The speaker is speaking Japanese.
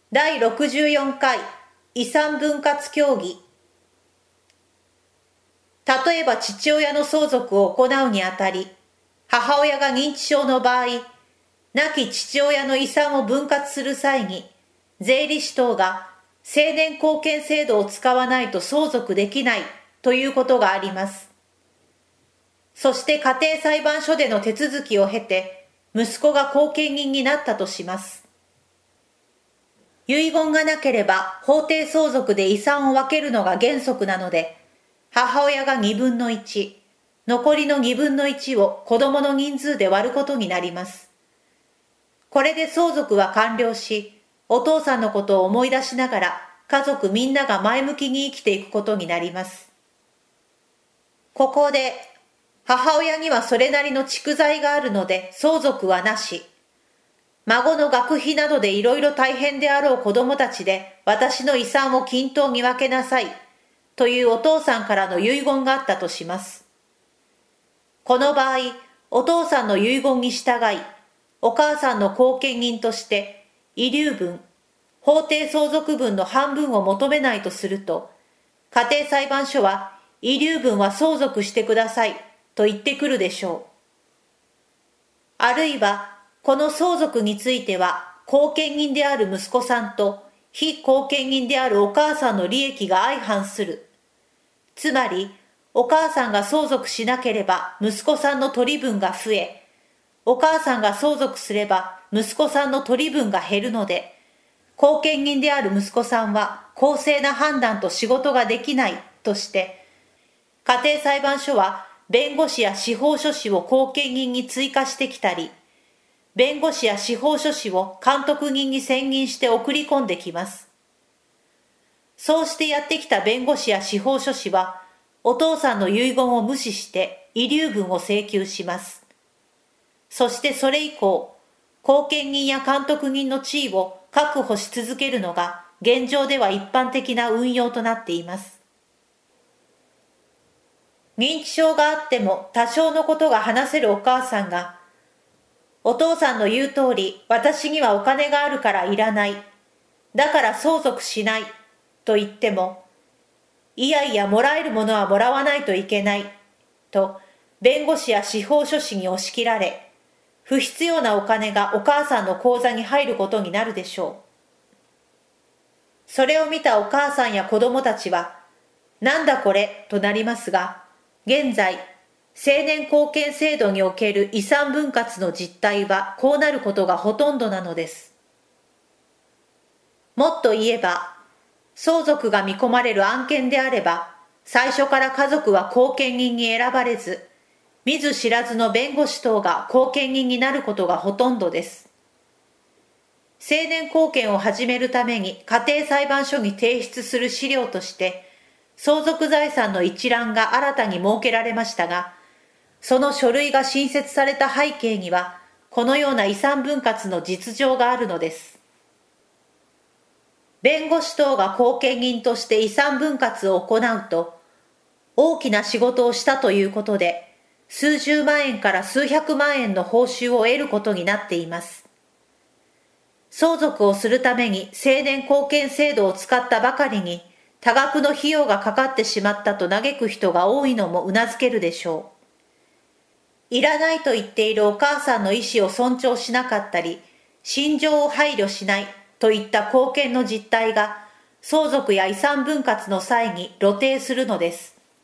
第64回遺産分割協議。例えば父親の相続を行うにあたり、母親が認知症の場合、亡き父親の遺産を分割する際に、税理士等が成年後見制度を使わないと相続できないということがあります。そして家庭裁判所での手続きを経て、息子が後見人になったとします。遺言がなければ法定相続で遺産を分けるのが原則なので、母親が2分の1、残りの2分の1を子供の人数で割ることになります。これで相続は完了し、お父さんのことを思い出しながら家族みんなが前向きに生きていくことになります。ここで、母親にはそれなりの蓄財があるので相続はなし。孫の学費などでいろいろ大変であろう子供たちで私の遺産を均等に分けなさいというお父さんからの遺言があったとします。この場合、お父さんの遺言に従い、お母さんの後見人として遺留分、法定相続分の半分を求めないとすると、家庭裁判所は遺留分は相続してくださいと言ってくるでしょう。あるいは、この相続については、後見人である息子さんと非後見人であるお母さんの利益が相反する。つまり、お母さんが相続しなければ息子さんの取り分が増え、お母さんが相続すれば息子さんの取り分が減るので、後見人である息子さんは公正な判断と仕事ができないとして、家庭裁判所は弁護士や司法書士を後見人に追加してきたり、弁護士や司法書士を監督人に選任して送り込んできます。そうしてやってきた弁護士や司法書士は、お父さんの遺言を無視して遺留分を請求します。そしてそれ以降、後見人や監督人の地位を確保し続けるのが現状では一般的な運用となっています。認知症があっても多少のことが話せるお母さんが、お父さんの言う通り、私にはお金があるからいらない。だから相続しない。と言っても、いやいやもらえるものはもらわないといけない。と、弁護士や司法書士に押し切られ、不必要なお金がお母さんの口座に入ることになるでしょう。それを見たお母さんや子供たちは、なんだこれとなりますが、現在、成年後見制度における遺産分割の実態はこうなることがほとんどなのです。もっと言えば、相続が見込まれる案件であれば、最初から家族は後見人に選ばれず、見ず知らずの弁護士等が後見人になることがほとんどです。成年後見を始めるために家庭裁判所に提出する資料として、相続財産の一覧が新たに設けられましたが、その書類が新設された背景には、このような遺産分割の実情があるのです。弁護士等が後見人として遺産分割を行うと、大きな仕事をしたということで、数十万円から数百万円の報酬を得ることになっています。相続をするために成年後見制度を使ったばかりに、多額の費用がかかってしまったと嘆く人が多いのも頷けるでしょう。いらないと言っているお母さんの意思を尊重しなかったり、心情を配慮しないといった後見の実態が相続や遺産分割の際に露呈するのです。